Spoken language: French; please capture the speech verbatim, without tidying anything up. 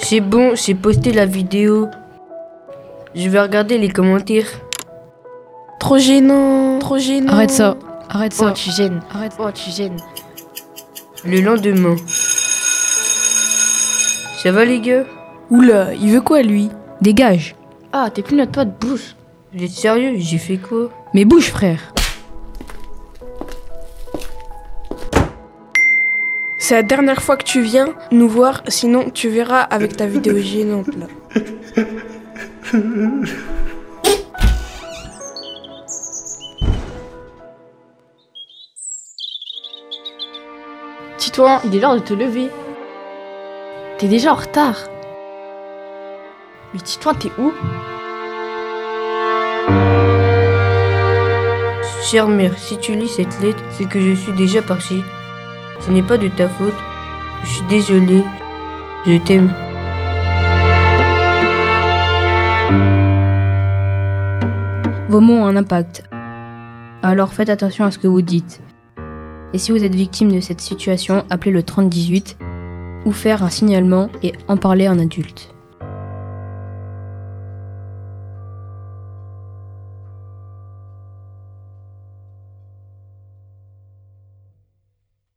C'est bon, j'ai posté la vidéo. Je vais regarder les commentaires. Trop gênant, trop gênant. Arrête ça, arrête ça. Oh, tu gênes. Arrête. Oh, tu gênes. Le lendemain. Ça va les gars? Oula, il veut quoi lui? Dégage. Ah, t'es plus notre pote, bouge. Vous êtes sérieux? J'ai fait quoi? Mais bouge frère. C'est la dernière fois que tu viens nous voir, sinon tu verras avec ta vidéo gênante là. Titouan, il est l'heure de te lever. T'es déjà en retard. Mais Titouan, t'es où? Chère mère, si tu lis cette lettre, c'est que je suis déjà parti. Ce n'est pas de ta faute. Je suis désolée. Je t'aime. Vos mots ont un impact. Alors faites attention à ce que vous dites. Et si vous êtes victime de cette situation, appelez le trente dix-huit ou faire un signalement et en parler à un adulte.